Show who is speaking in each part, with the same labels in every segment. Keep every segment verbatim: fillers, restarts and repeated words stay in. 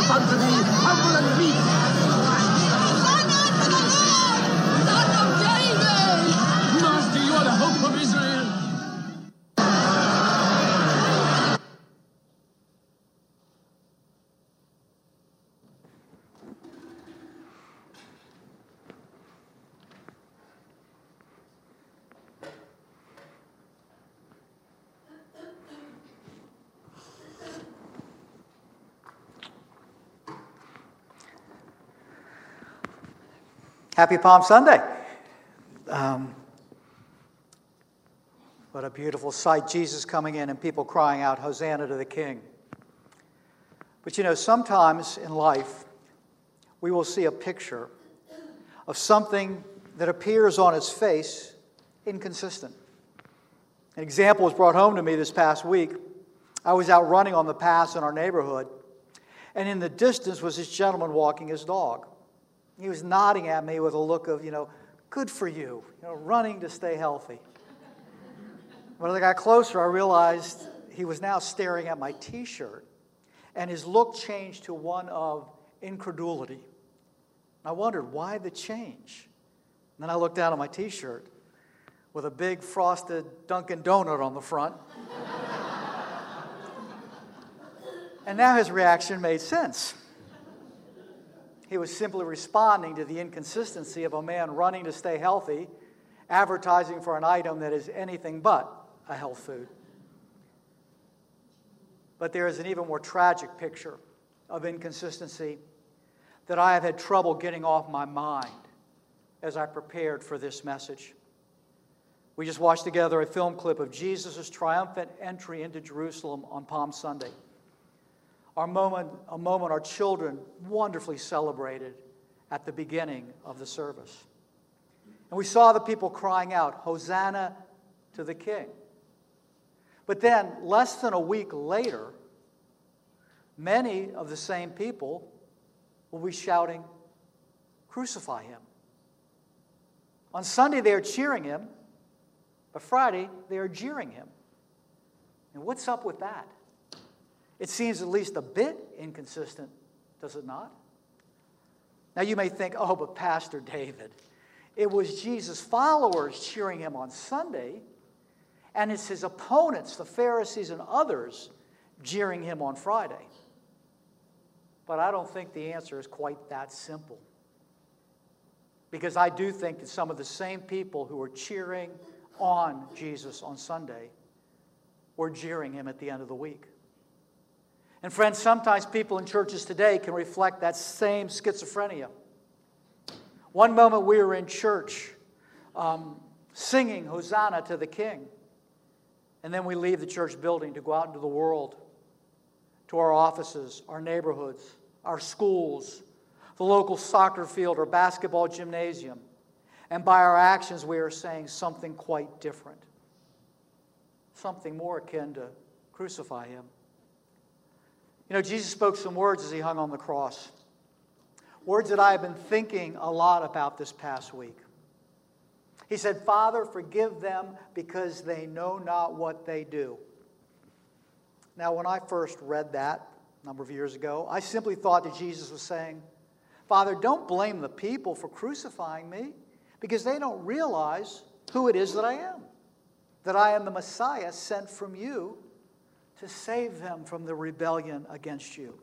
Speaker 1: forth unto thee, humble and meek.
Speaker 2: Honor to the Lord, Son of David!
Speaker 1: Master, you are the hope of Israel.
Speaker 3: Happy Palm Sunday. Um, what a beautiful sight, Jesus coming in and people crying out, Hosanna to the King. But you know, sometimes in life, we will see a picture of something that appears on its face inconsistent. An example was brought home to me this past week. I was out running on the paths in our neighborhood, and in the distance was this gentleman walking his dog. He was nodding at me with a look of, you know, good for you, you know, running to stay healthy. When I got closer, I realized he was now staring at my T-shirt, and his look changed to one of incredulity. I wondered, why the change? And then I looked down at my T-shirt with a big frosted Dunkin' Donut on the front. And now his reaction made sense. He was simply responding to the inconsistency of a man running to stay healthy, advertising for an item that is anything but a health food. But there is an even more tragic picture of inconsistency that I have had trouble getting off my mind as I prepared for this message. We just watched together a film clip of Jesus' triumphant entry into Jerusalem on Palm Sunday. Our moment, a moment our children wonderfully celebrated at the beginning of the service. And we saw the people crying out, Hosanna to the King. But then, less than a week later, many of the same people will be shouting, crucify him. On Sunday, they are cheering him, but Friday, they are jeering him. And what's up with that? It seems at least a bit inconsistent, does it not? Now you may think, oh, but Pastor David, it was Jesus' followers cheering him on Sunday, and it's his opponents, the Pharisees and others, jeering him on Friday. But I don't think the answer is quite that simple. Because I do think that some of the same people who were cheering on Jesus on Sunday were jeering him at the end of the week. And friends, sometimes people in churches today can reflect that same schizophrenia. One moment we were in church um, singing Hosanna to the King. And then we leave the church building to go out into the world, to our offices, our neighborhoods, our schools, the local soccer field or basketball gymnasium. And by our actions, we are saying something quite different. Something more akin to crucify him. You know, Jesus spoke some words as he hung on the cross. Words that I have been thinking a lot about this past week. He said, Father, forgive them because they know not what they do. Now, when I first read that a number of years ago, I simply thought that Jesus was saying, Father, don't blame the people for crucifying me because they don't realize who it is that I am. That I am the Messiah sent from you to save them from the rebellion against you.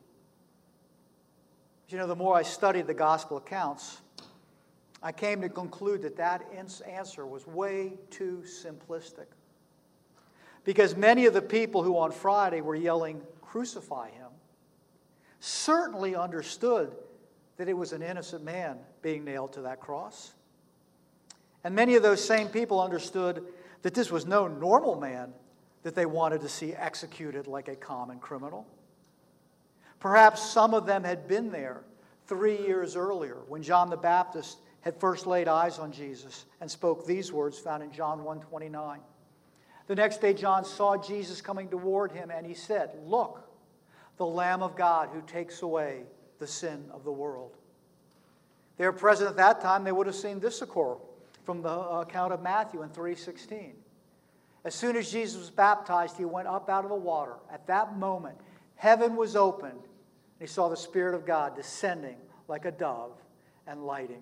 Speaker 3: You know, the more I studied the gospel accounts, I came to conclude that that answer was way too simplistic. Because many of the people who on Friday were yelling, crucify him, certainly understood that it was an innocent man being nailed to that cross. And many of those same people understood that this was no normal man that they wanted to see executed like a common criminal. Perhaps some of them had been there three years earlier when John the Baptist had first laid eyes on Jesus and spoke these words found in John one twenty-nine. The next day John saw Jesus coming toward him and he said, look, the Lamb of God who takes away the sin of the world. They were present at that time, they would have seen this occur from the account of Matthew in three sixteen. As soon as Jesus was baptized, he went up out of the water. At that moment, heaven was opened, he saw the Spirit of God descending like a dove and lighting.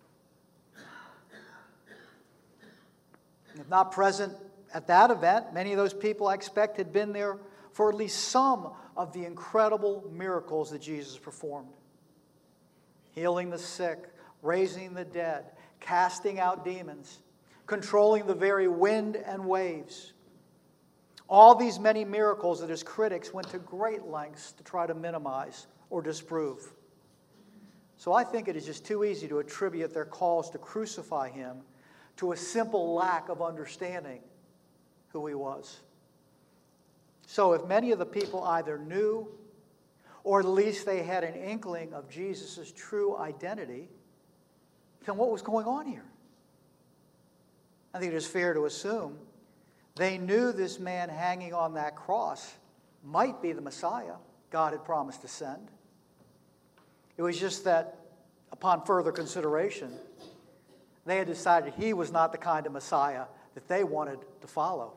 Speaker 3: If not present at that event, many of those people I expect had been there for at least some of the incredible miracles that Jesus performed. Healing the sick, raising the dead, casting out demons, controlling the very wind and waves. All these many miracles that his critics went to great lengths to try to minimize or disprove. So I think it is just too easy to attribute their calls to crucify him to a simple lack of understanding who he was. So if many of the people either knew or at least they had an inkling of Jesus' true identity, then what was going on here? I think it is fair to assume they knew this man hanging on that cross might be the Messiah God had promised to send. It was just that, upon further consideration, they had decided he was not the kind of Messiah that they wanted to follow.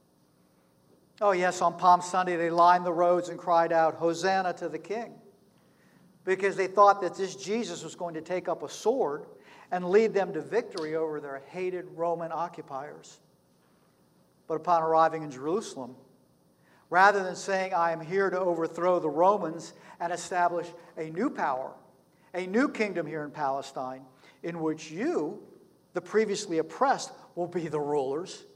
Speaker 3: Oh yes, on Palm Sunday they lined the roads and cried out, "Hosanna to the King," because they thought that this Jesus was going to take up a sword and lead them to victory over their hated Roman occupiers. But upon arriving in Jerusalem, rather than saying, "I am here to overthrow the Romans and establish a new power, a new kingdom here in Palestine, in which you, the previously oppressed, will be the rulers,"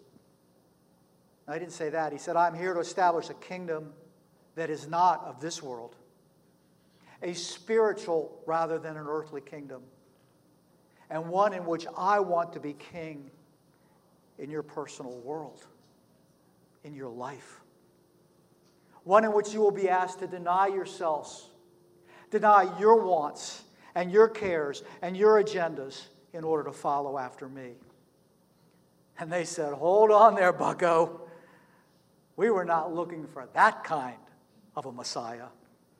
Speaker 3: no, he didn't say that. He said, "I'm here to establish a kingdom that is not of this world, a spiritual rather than an earthly kingdom, and one in which I want to be king in your personal world, in your life. One in which you will be asked to deny yourselves, deny your wants and your cares and your agendas in order to follow after me." And they said, "Hold on there, bucko. We were not looking for that kind of a Messiah."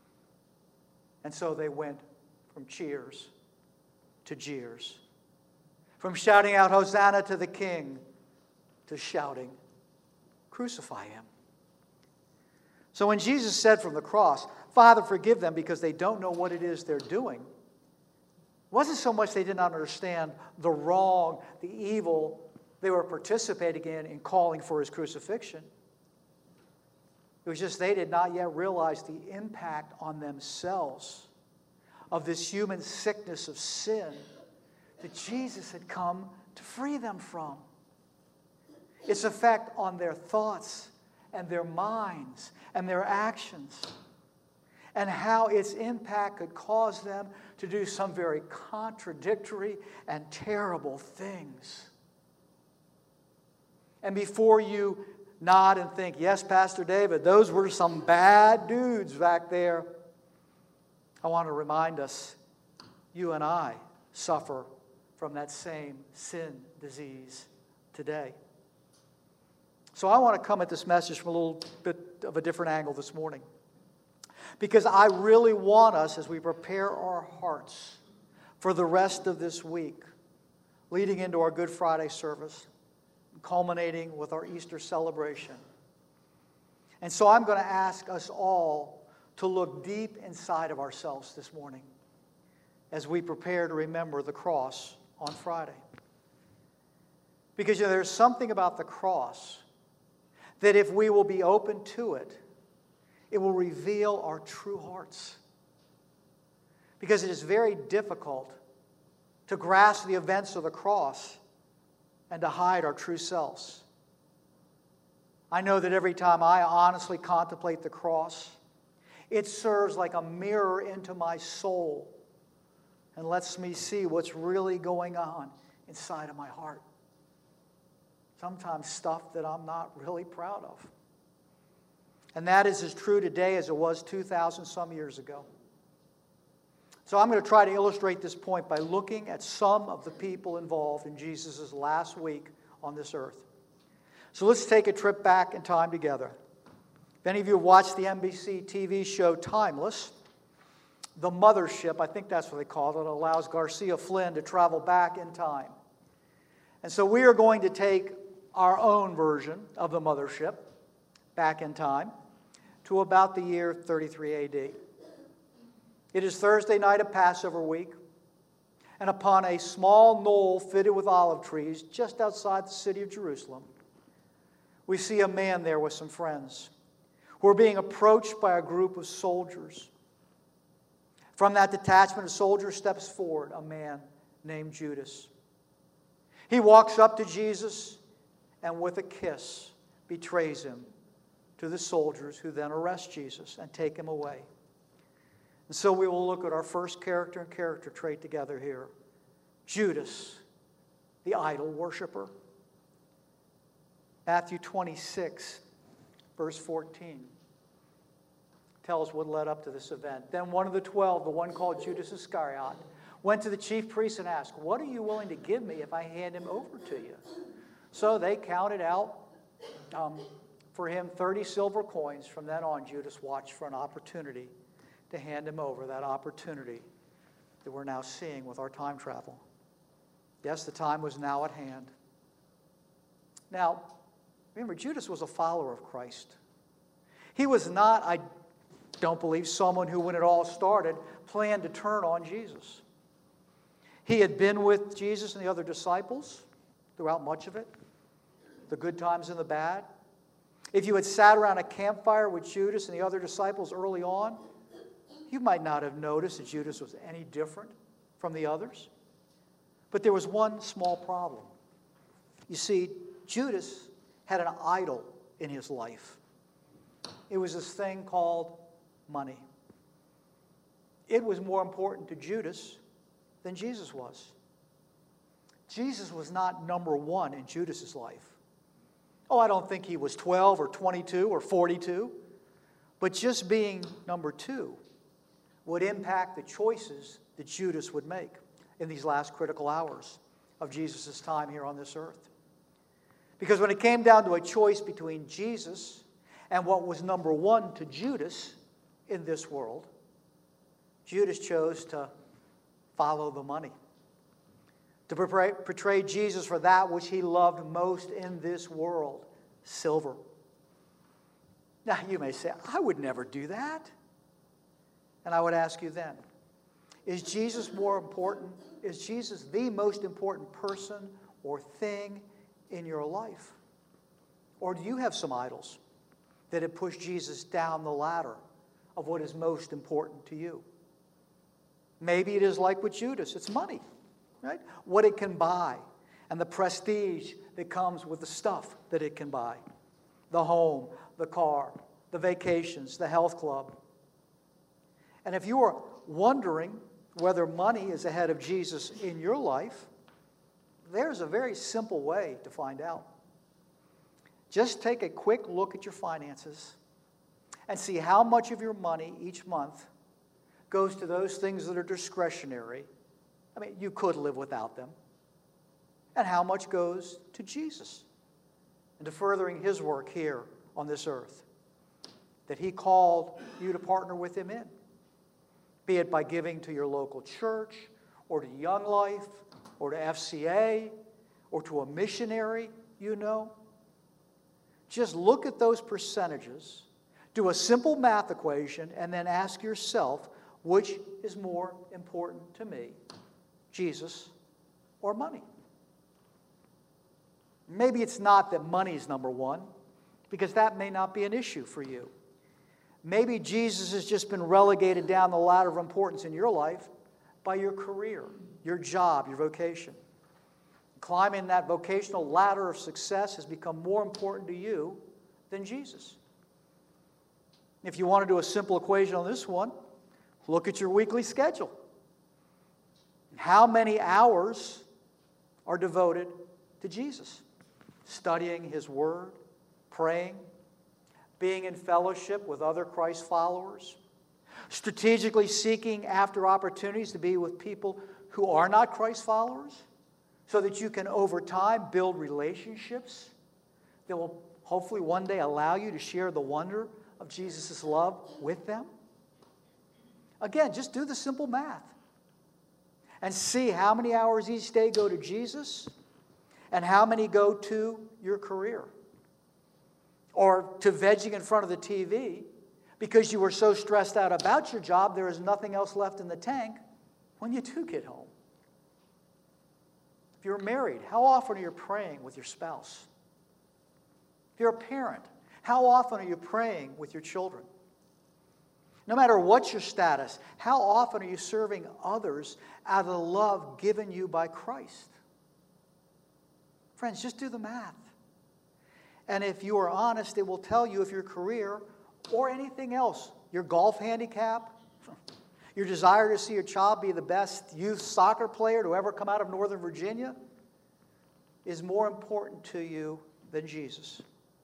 Speaker 3: And so they went from cheers to jeers, from shouting out "Hosanna to the King" to shouting, "Crucify him." So when Jesus said from the cross, "Father, forgive them because they don't know what it is they're doing," it wasn't so much they did not understand the wrong, the evil they were participating in in calling for his crucifixion. It was just they did not yet realize the impact on themselves of this human sickness of sin that Jesus had come to free them from. Its effect on their thoughts and their minds and their actions, and how its impact could cause them to do some very contradictory and terrible things. And before you nod and think, "Yes, Pastor David, those were some bad dudes back there," I want to remind us, you and I suffer from that same sin disease today. So I want to come at this message from a little bit of a different angle this morning, because I really want us, as we prepare our hearts for the rest of this week, leading into our Good Friday service, culminating with our Easter celebration. And so I'm going to ask us all to look deep inside of ourselves this morning as we prepare to remember the cross on Friday. Because you know, there's something about the cross that if we will be open to it, it will reveal our true hearts. Because it is very difficult to grasp the events of the cross and to hide our true selves. I know that every time I honestly contemplate the cross, it serves like a mirror into my soul and lets me see what's really going on inside of my heart. Sometimes stuff that I'm not really proud of. And that is as true today as it was two thousand some years ago. So I'm going to try to illustrate this point by looking at some of the people involved in Jesus' last week on this earth. So let's take a trip back in time together. If any of you have watched the N B C T V show Timeless, the mothership, I think that's what they call it, allows Garcia Flynn to travel back in time. And so we are going to take our own version of the mothership back in time to about the year thirty-three A D. It is Thursday night of Passover week, and upon a small knoll fitted with olive trees just outside the city of Jerusalem, we see a man there with some friends who are being approached by a group of soldiers. From that detachment of soldiers steps forward a man named Judas. He walks up to Jesus and with a kiss betrays him to the soldiers, who then arrest Jesus and take him away. And so we will look at our first character and character trait together here. Judas, the idol worshiper. Matthew twenty-six, verse fourteen, tells what led up to this event. Then one of the twelve, the one called Judas Iscariot, went to the chief priests and asked, "What are you willing to give me if I hand him over to you?" So they counted out um, for him thirty silver coins. From then on, Judas watched for an opportunity to hand him over, that opportunity that we're now seeing with our time travel. Yes, the time was now at hand. Now, remember, Judas was a follower of Christ. He was not, I don't believe, someone who, when it all started, planned to turn on Jesus. He had been with Jesus and the other disciples throughout much of it, the good times and the bad. If you had sat around a campfire with Judas and the other disciples early on, you might not have noticed that Judas was any different from the others. But there was one small problem. You see, Judas had an idol in his life. It was this thing called money. It was more important to Judas than Jesus was. Jesus was not number one in Judas's life. Oh, I don't think he was twelve or twenty-two or forty-two. But just being number two would impact the choices that Judas would make in these last critical hours of Jesus' time here on this earth. Because when it came down to a choice between Jesus and what was number one to Judas in this world, Judas chose to follow the money, to portray, portray Jesus for that which he loved most in this world, silver. Now, you may say, I would never do that. And I would ask you then, is Jesus more important? Is Jesus the most important person or thing in your life? Or do you have some idols that have pushed Jesus down the ladder of what is most important to you? Maybe it is like with Judas, it's money, right? What it can buy and the prestige that comes with the stuff that it can buy. The home, the car, the vacations, the health club. And if you are wondering whether money is ahead of Jesus in your life, there's a very simple way to find out. Just take a quick look at your finances and see how much of your money each month goes to those things that are discretionary. I mean, you could live without them. And how much goes to Jesus and to furthering his work here on this earth that he called you to partner with him in. Be it by giving to your local church, or to Young Life, or to F C A, or to a missionary you know. Just look at those percentages, do a simple math equation, and then ask yourself, which is more important to me, Jesus or money? Maybe it's not that money is number one, because that may not be an issue for you. Maybe Jesus has just been relegated down the ladder of importance in your life by your career, your job, your vocation. Climbing that vocational ladder of success has become more important to you than Jesus. If you want to do a simple equation on this one, look at your weekly schedule. How many hours are devoted to Jesus? Studying his word, praying, being in fellowship with other Christ followers, strategically seeking after opportunities to be with people who are not Christ followers, so that you can, over time, build relationships that will hopefully one day allow you to share the wonder of Jesus' love with them. Again, just do the simple math and see how many hours each day go to Jesus and how many go to your career, or to vegging in front of the T V because you were so stressed out about your job, there is nothing else left in the tank when you do get home. If you're married, how often are you praying with your spouse? If you're a parent, how often are you praying with your children? No matter what your status, how often are you serving others out of the love given you by Christ? Friends, just do the math. And if you are honest, it will tell you if your career or anything else, your golf handicap, your desire to see your child be the best youth soccer player to ever come out of Northern Virginia, is more important to you than Jesus.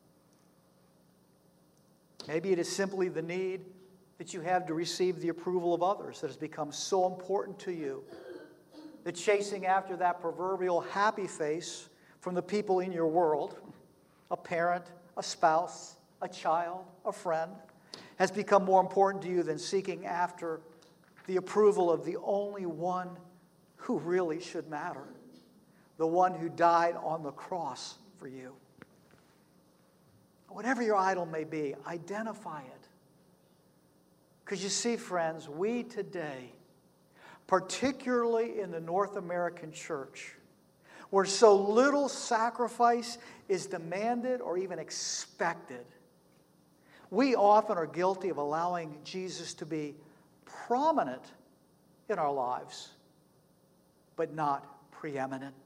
Speaker 3: Maybe it is simply the need that you have to receive the approval of others that has become so important to you that chasing after that proverbial happy face from the people in your world, a parent, a spouse, a child, a friend, has become more important to you than seeking after the approval of the only one who really should matter, the one who died on the cross for you. Whatever your idol may be, identify it. Because you see, friends, we today, particularly in the North American church, where so little sacrifice is demanded or even expected, we often are guilty of allowing Jesus to be prominent in our lives, but not preeminent.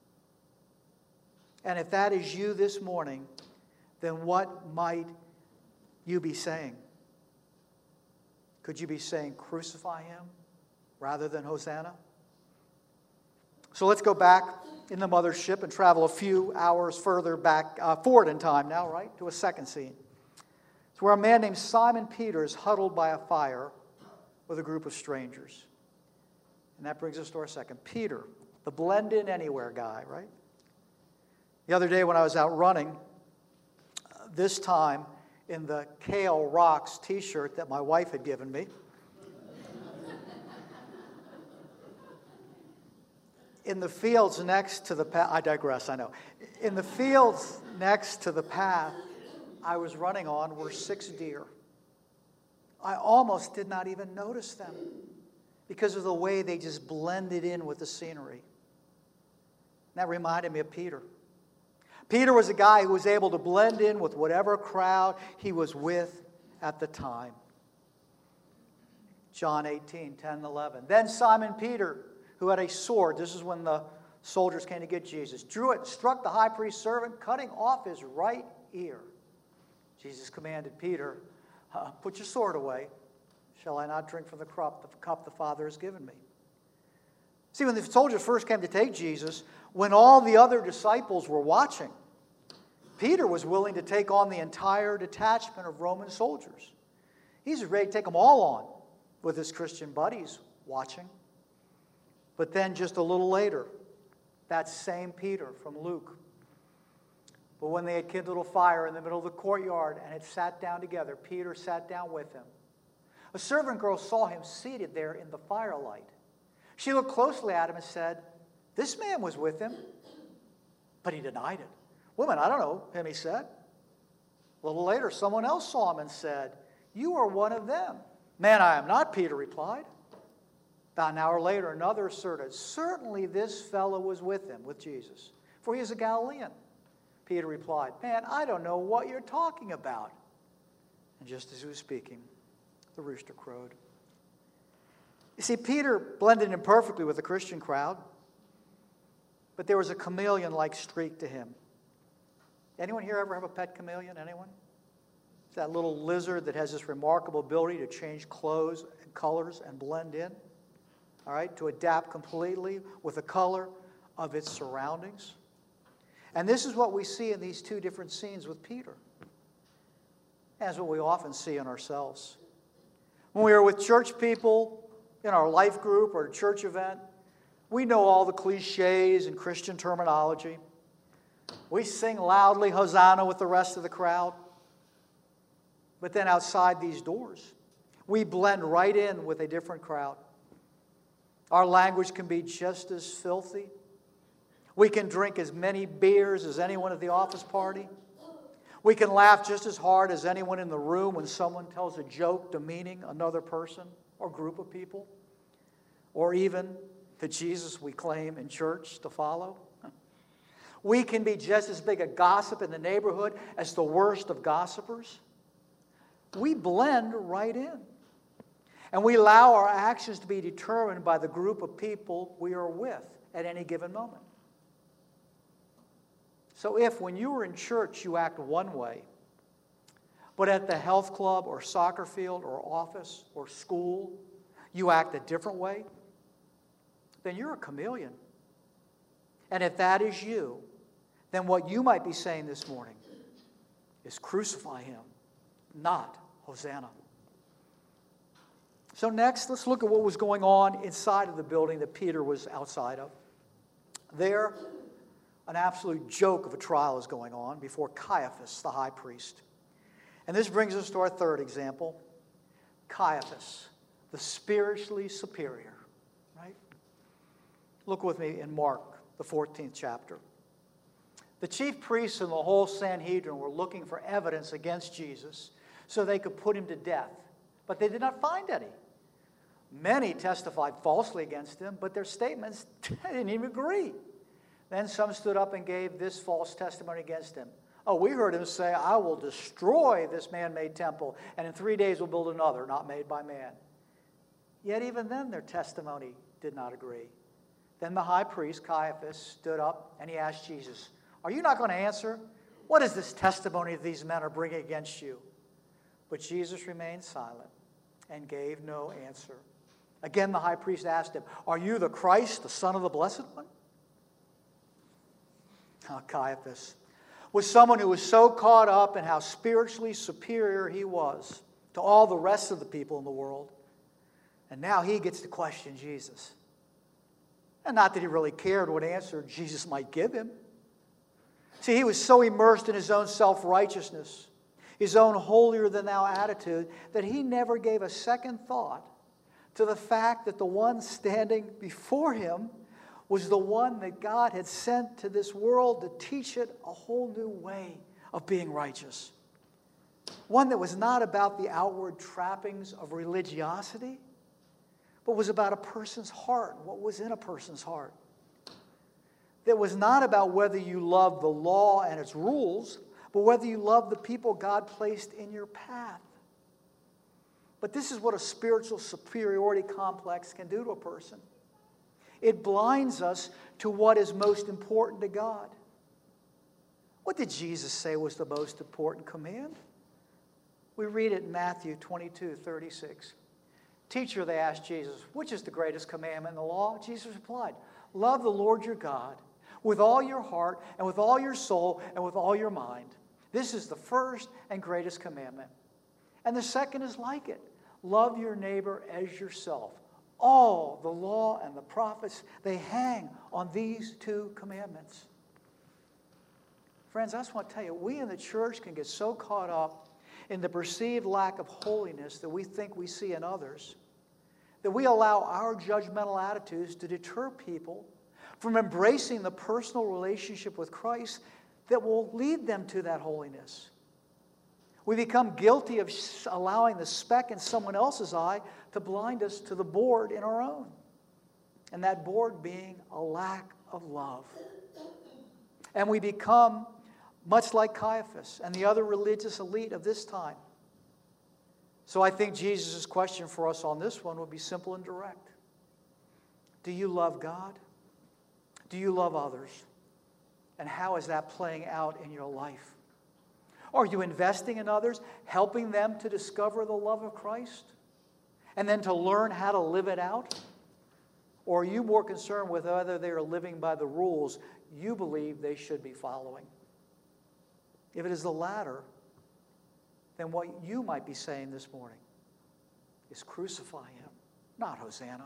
Speaker 3: And if that is you this morning, then what might you be saying? Could you be saying, crucify him rather than Hosanna? So let's go back in the mothership and travel a few hours further back, uh, forward in time now, right, to a second scene. It's where a man named Simon Peter is huddled by a fire with a group of strangers. And that brings us to our second. Peter, the blend-in anywhere guy, right? The other day when I was out running, uh, this time in the Kale Rocks t-shirt that my wife had given me, in the fields next to the path, I digress, I know. In the fields next to the path I was running on were six deer. I almost did not even notice them because of the way they just blended in with the scenery. And that reminded me of Peter. Peter was a guy who was able to blend in with whatever crowd he was with at the time. John eighteen, ten and eleven. Then Simon Peter, who had a sword, this is when the soldiers came to get Jesus, drew it and struck the high priest's servant, cutting off his right ear. Jesus commanded Peter, uh, put your sword away. Shall I not drink from the cup, the cup the Father has given me? See, when the soldiers first came to take Jesus, when all the other disciples were watching, Peter was willing to take on the entire detachment of Roman soldiers. He's ready to take them all on with his Christian buddies watching. But then just a little later, that same Peter from Luke. But when they had kindled a fire in the middle of the courtyard and had sat down together, Peter sat down with him. A servant girl saw him seated there in the firelight. She looked closely at him and said, "This man was with him." But he denied it. "Woman, I don't know him," he said. A little later, someone else saw him and said, "You are one of them." "Man, I am not," Peter replied. About an hour later, another asserted, "Certainly this fellow was with him," with Jesus, "for he is a Galilean." Peter replied, "Man, I don't know what you're talking about." And just as he was speaking, the rooster crowed. You see, Peter blended in perfectly with the Christian crowd, but there was a chameleon-like streak to him. Anyone here ever have a pet chameleon? Anyone? It's that little lizard that has this remarkable ability to change clothes and colors and blend in. All right, to adapt completely with the color of its surroundings. And this is what we see in these two different scenes with Peter. As what we often see in ourselves. When we are with church people in our life group or a church event, we know all the cliches and Christian terminology. We sing loudly Hosanna with the rest of the crowd. But then outside these doors, we blend right in with a different crowd. Our language can be just as filthy. We can drink as many beers as anyone at the office party. We can laugh just as hard as anyone in the room when someone tells a joke demeaning another person or group of people, or even the Jesus we claim in church to follow. We can be just as big a gossip in the neighborhood as the worst of gossipers. We blend right in. And we allow our actions to be determined by the group of people we are with at any given moment. So if when you are in church you act one way, but at the health club or soccer field or office or school you act a different way, then you're a chameleon. And if that is you, then what you might be saying this morning is crucify him, not Hosanna. So next, let's look at what was going on inside of the building that Peter was outside of. There, an absolute joke of a trial is going on before Caiaphas, the high priest. And this brings us to our third example, Caiaphas, the spiritually superior. Right? Look with me in Mark, the fourteenth chapter. The chief priests and the whole Sanhedrin were looking for evidence against Jesus so they could put him to death, but they did not find any. Many testified falsely against him, but their statements didn't even agree. Then some stood up and gave this false testimony against him. Oh, we heard him say, I will destroy this man-made temple, and in three days we'll build another, not made by man. Yet even then their testimony did not agree. Then the high priest, Caiaphas, stood up and he asked Jesus, are you not going to answer? What is this testimony that these men are bringing against you? But Jesus remained silent and gave no answer. Again, the high priest asked him, are you the Christ, the Son of the Blessed One? Now, Caiaphas was someone who was so caught up in how spiritually superior he was to all the rest of the people in the world. And now he gets to question Jesus. And not that he really cared what answer Jesus might give him. See, he was so immersed in his own self-righteousness, his own holier-than-thou attitude, that he never gave a second thought to the fact that the one standing before him was the one that God had sent to this world to teach it a whole new way of being righteous. One that was not about the outward trappings of religiosity, but was about a person's heart, what was in a person's heart. That was not about whether you loved the law and its rules, but whether you loved the people God placed in your path. But this is what a spiritual superiority complex can do to a person. It blinds us to what is most important to God. What did Jesus say was the most important command? We read it in Matthew twenty-two thirty-six. Teacher, they asked Jesus, which is the greatest commandment in the law? Jesus replied, love the Lord your God with all your heart and with all your soul and with all your mind. This is the first and greatest commandment. And the second is like it. Love your neighbor as yourself. All the law and the prophets, they hang on these two commandments. Friends, I just want to tell you, we in the church can get so caught up in the perceived lack of holiness that we think we see in others, that we allow our judgmental attitudes to deter people from embracing the personal relationship with Christ that will lead them to that holiness. We become guilty of allowing the speck in someone else's eye to blind us to the board in our own. And that board being a lack of love. And we become much like Caiaphas and the other religious elite of this time. So I think Jesus' question for us on this one would be simple and direct. Do you love God? Do you love others? And how is that playing out in your life? Are you investing in others, helping them to discover the love of Christ, and then to learn how to live it out? Or are you more concerned with whether they are living by the rules you believe they should be following? If it is the latter, then what you might be saying this morning is crucify him, not Hosanna.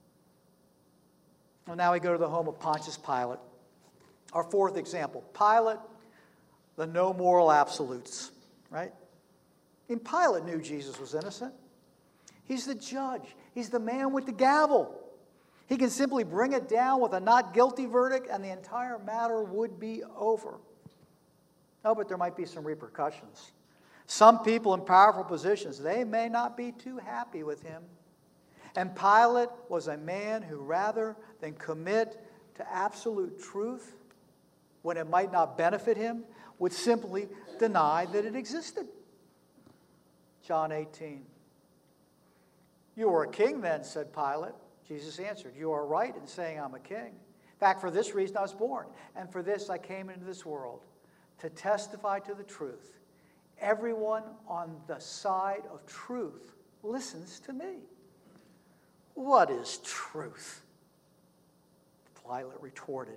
Speaker 3: Well, now we go to the home of Pontius Pilate. Our fourth example, Pilate, the no moral absolutes, right? And Pilate knew Jesus was innocent. He's the judge. He's the man with the gavel. He can simply bring it down with a not guilty verdict and the entire matter would be over. Oh, but there might be some repercussions. Some people in powerful positions, they may not be too happy with him. And Pilate was a man who, rather than commit to absolute truth when it might not benefit him, would simply deny that it existed. John eighteen. You are a king then, said Pilate. Jesus answered, you are right in saying I'm a king. In fact, for this reason I was born, and for this I came into this world, to testify to the truth. Everyone on the side of truth listens to me. What is truth? Pilate retorted.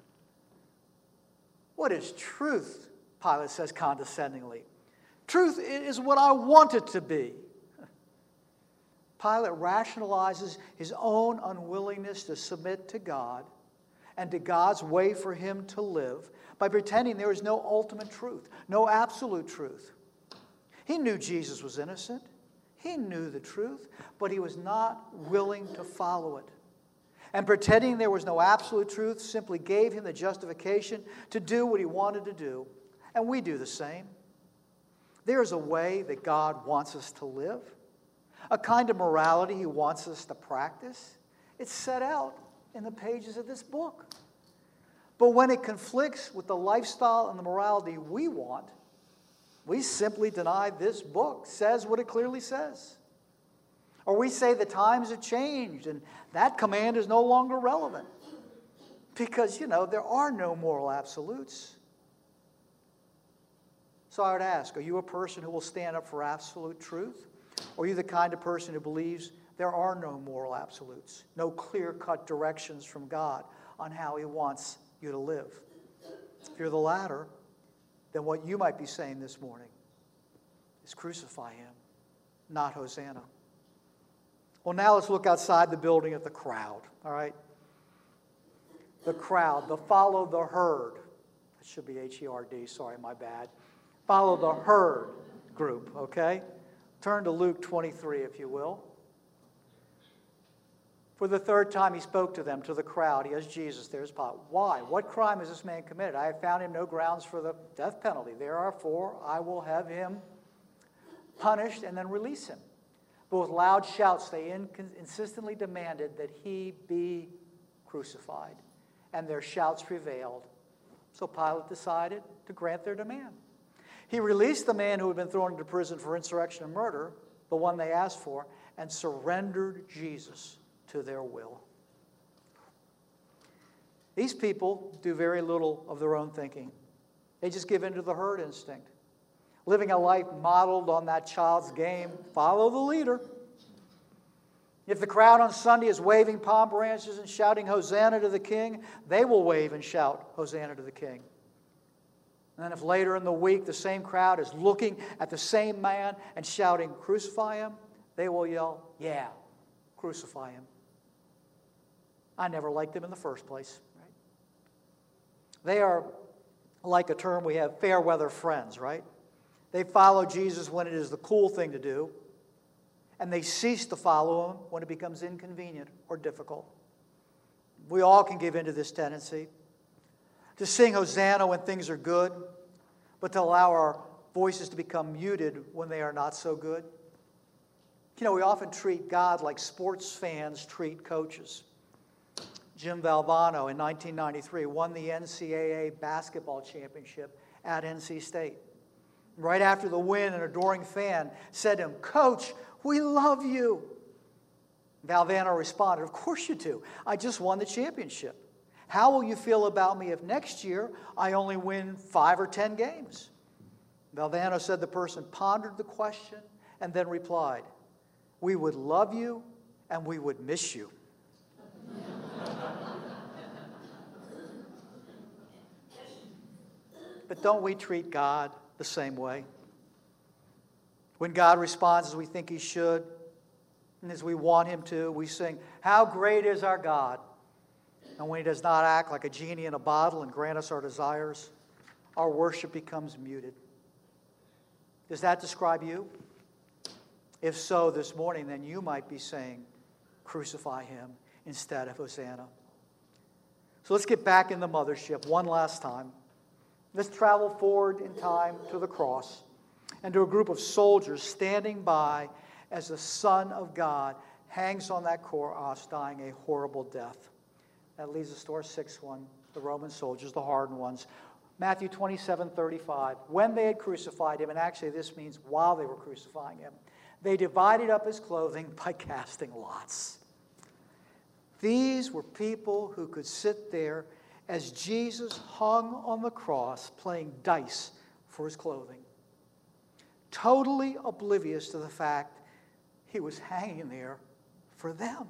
Speaker 3: What is truth? Pilate says condescendingly. Truth is what I want it to be. Pilate rationalizes his own unwillingness to submit to God and to God's way for him to live by pretending there is no ultimate truth, no absolute truth. He knew Jesus was innocent. He knew the truth, but he was not willing to follow it. And pretending there was no absolute truth simply gave him the justification to do what he wanted to do. And we do the same. There is a way that God wants us to live, a kind of morality he wants us to practice. It's set out in the pages of this book. But when it conflicts with the lifestyle and the morality we want, we simply deny this book says what it clearly says. Or we say the times have changed and that command is no longer relevant. Because, you know, there are no moral absolutes. So I would ask, are you a person who will stand up for absolute truth? Or are you the kind of person who believes there are no moral absolutes, no clear-cut directions from God on how he wants you to live? If you're the latter, then what you might be saying this morning is crucify him, not Hosanna. Well, now let's look outside the building at the crowd, all right? The crowd, the follow the herd. It should be H E R D, sorry, my bad. Follow the herd group, okay? Turn to Luke twenty-three, if you will. For the third time he spoke to them, to the crowd. He has Jesus there as Pilate. Why? What crime has this man committed? I have found him no grounds for the death penalty. Therefore, I will have him punished and then release him. But with loud shouts, they in- insistently demanded that he be crucified. And their shouts prevailed. So Pilate decided to grant their demand. He released the man who had been thrown into prison for insurrection and murder, the one they asked for, and surrendered Jesus to their will. These people do very little of their own thinking. They just give in to the herd instinct, living a life modeled on that child's game, follow the leader. If the crowd on Sunday is waving palm branches and shouting Hosanna to the King, they will wave and shout Hosanna to the King. And then if later in the week the same crowd is looking at the same man and shouting, crucify him, they will yell, yeah, crucify him. I never liked them in the first place. Right? They are like a term we have, fair weather friends, right? They follow Jesus when it is the cool thing to do, and they cease to follow him when it becomes inconvenient or difficult. We all can give in to this tendency to sing Hosanna when things are good, but to allow our voices to become muted when they are not so good. You know, we often treat God like sports fans treat coaches. Jim Valvano in nineteen ninety-three won the N C double A basketball championship at N C State. Right after the win, an adoring fan said to him, Coach, we love you. Valvano responded, of course you do. I just won the championship. How will you feel about me if next year I only win five or ten games? Valvano said the person pondered the question and then replied, we would love you and we would miss you. But don't we treat God the same way? When God responds as we think he should, and as we want him to, we sing, how great is our God? And when he does not act like a genie in a bottle and grant us our desires, our worship becomes muted. Does that describe you? If so, this morning, then you might be saying, crucify him instead of Hosanna. So let's get back in the mothership one last time. Let's travel forward in time to the cross and to a group of soldiers standing by as the Son of God hangs on that cross, dying a horrible death. That leads us to our sixth one, the Roman soldiers, the hardened ones. Matthew twenty-seven thirty-five. When they had crucified him, and actually this means while they were crucifying him, they divided up his clothing by casting lots. These were people who could sit there as Jesus hung on the cross playing dice for his clothing, totally oblivious to the fact he was hanging there for them.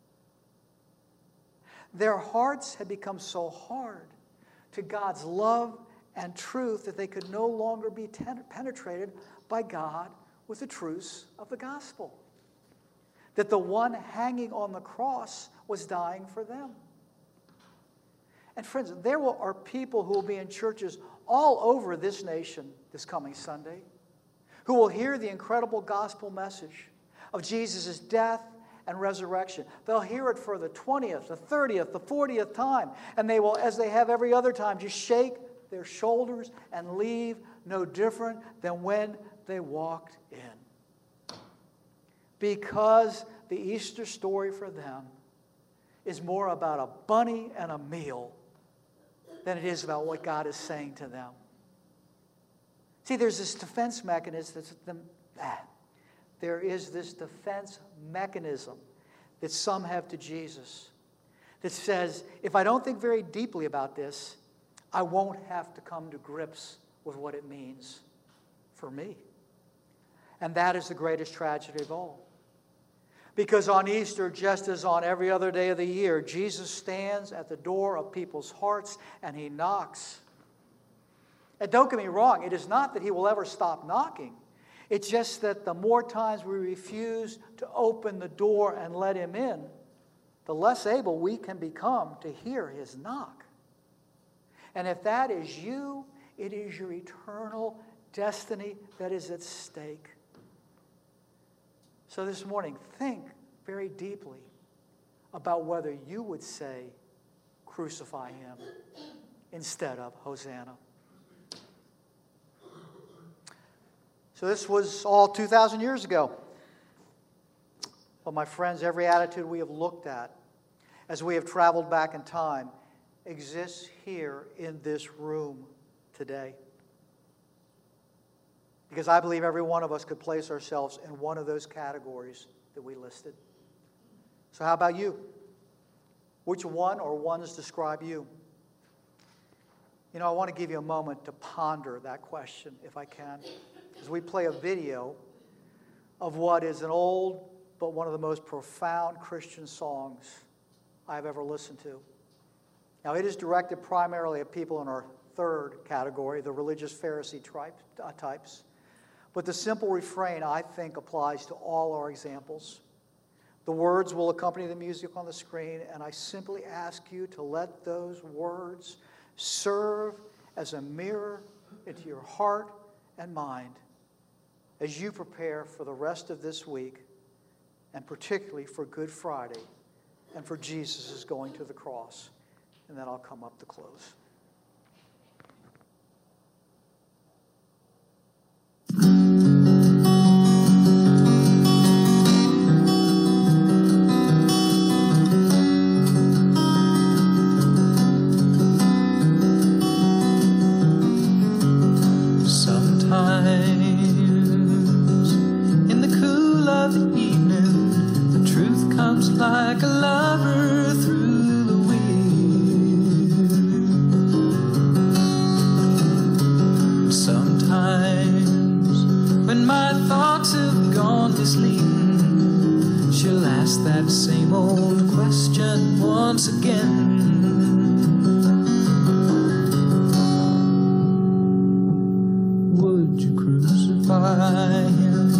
Speaker 3: Their hearts had become so hard to God's love and truth that they could no longer be ten- penetrated by God with the truths of the gospel. That the one hanging on the cross was dying for them. And friends, there will, are people who will be in churches all over this nation this coming Sunday who will hear the incredible gospel message of Jesus' death and resurrection. They'll hear it for the twentieth, the thirtieth, the fortieth time, and they will, as they have every other time, just shake their shoulders and leave no different than when they walked in. Because the Easter story for them is more about a bunny and a meal than it is about what God is saying to them. See, there's this defense mechanism that there is this defense mechanism that some have to Jesus that says, if I don't think very deeply about this, I won't have to come to grips with what it means for me. And that is the greatest tragedy of all. Because on Easter, just as on every other day of the year, Jesus stands at the door of people's hearts and he knocks. And don't get me wrong, it is not that he will ever stop knocking. It's just that the more times we refuse to open the door and let him in, the less able we can become to hear his knock. And if that is you, it is your eternal destiny that is at stake. So this morning, think very deeply about whether you would say, crucify him instead of Hosanna. So this was all two thousand years ago. But my friends, every attitude we have looked at as we have traveled back in time exists here in this room today. Because I believe every one of us could place ourselves in one of those categories that we listed. So how about you? Which one or ones describe you? You know, I want to give you a moment to ponder that question, if I can, as we play a video of what is an old but one of the most profound Christian songs I've ever listened to. Now, it is directed primarily at people in our third category, the religious Pharisee type, uh, types. But the simple refrain, I think, applies to all our examples. The words will accompany the music on the screen, and I simply ask you to let those words serve as a mirror into your heart and mind as you prepare for the rest of this week, and particularly for Good Friday and for Jesus' going to the cross. And then I'll come up to close.
Speaker 4: Like a lover through the wind. Sometimes when my thoughts have gone to sleep, she'll ask that same old question once again. Would you crucify him?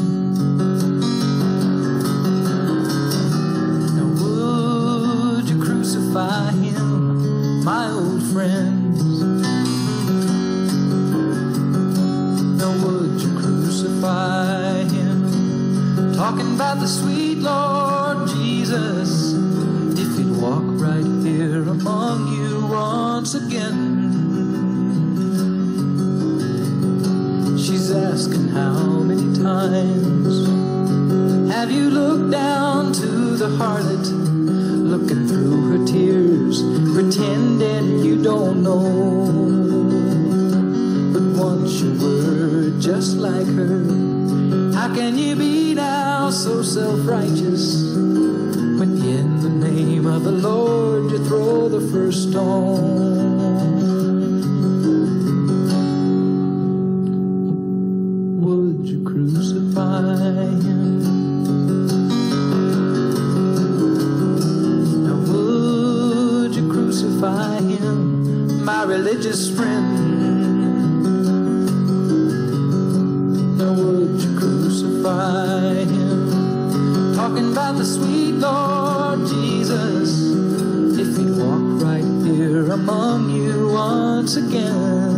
Speaker 4: Crucify him, my old friends. Now would you crucify him? Talking about the sweet Lord Jesus, if he'd walk right here among you once again. She's asking how many times have you looked down to the harlot, looking through her tears, pretending you don't know. But once you were just like her, how can you be now so self-righteous, when in the name of the Lord you throw the first stone? Would you crucify him? Now would you crucify him, my religious friend? Now would you crucify him? Talking about the sweet Lord Jesus, if he'd walk right here among you once again.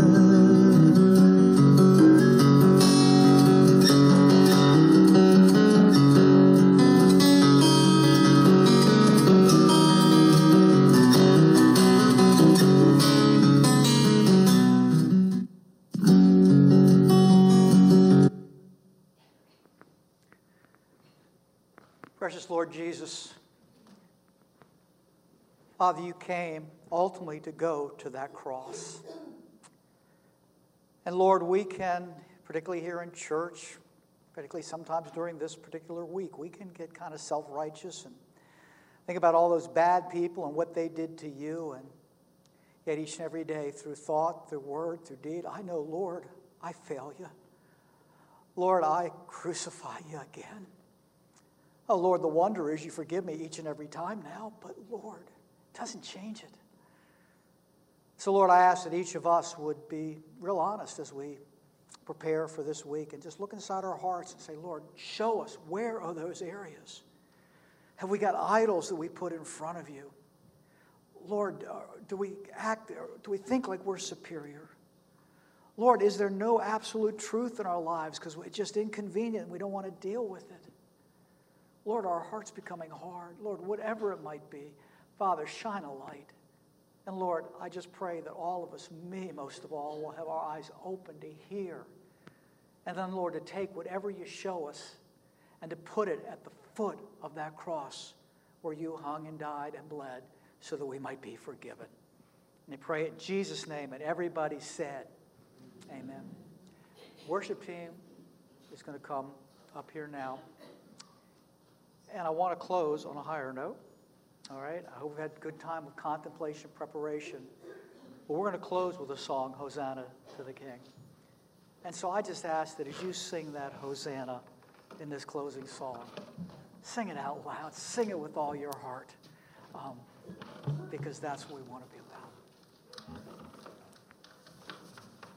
Speaker 3: Precious Lord Jesus, Father, you came ultimately to go to that cross. And Lord, we can, particularly here in church, particularly sometimes during this particular week, we can get kind of self-righteous and think about all those bad people and what they did to you. And yet each and every day, through thought, through word, through deed, I know, Lord, I fail you. Lord, I crucify you again. Oh, Lord, the wonder is you forgive me each and every time now, but Lord, it doesn't change it. So, Lord, I ask that each of us would be real honest as we prepare for this week and just look inside our hearts and say, Lord, show us, where are those areas? Have we got idols that we put in front of you? Lord, uh, do we act, do we think like we're superior? Lord, is there no absolute truth in our lives because it's just inconvenient and we don't want to deal with it? Lord, our heart's becoming hard. Lord, whatever it might be, Father, shine a light. And Lord, I just pray that all of us, me most of all, will have our eyes open to hear. And then, Lord, to take whatever you show us and to put it at the foot of that cross where you hung and died and bled so that we might be forgiven. And I pray in Jesus' name, and everybody said, amen. Worship team is going to come up here now. And I want to close on a higher note. All right? I hope we've had a good time with contemplation, preparation. But we're going to close with a song, Hosanna to the King. And so I just ask that as you sing that Hosanna in this closing song, sing it out loud. Sing it with all your heart. Um, because that's what we want to be about.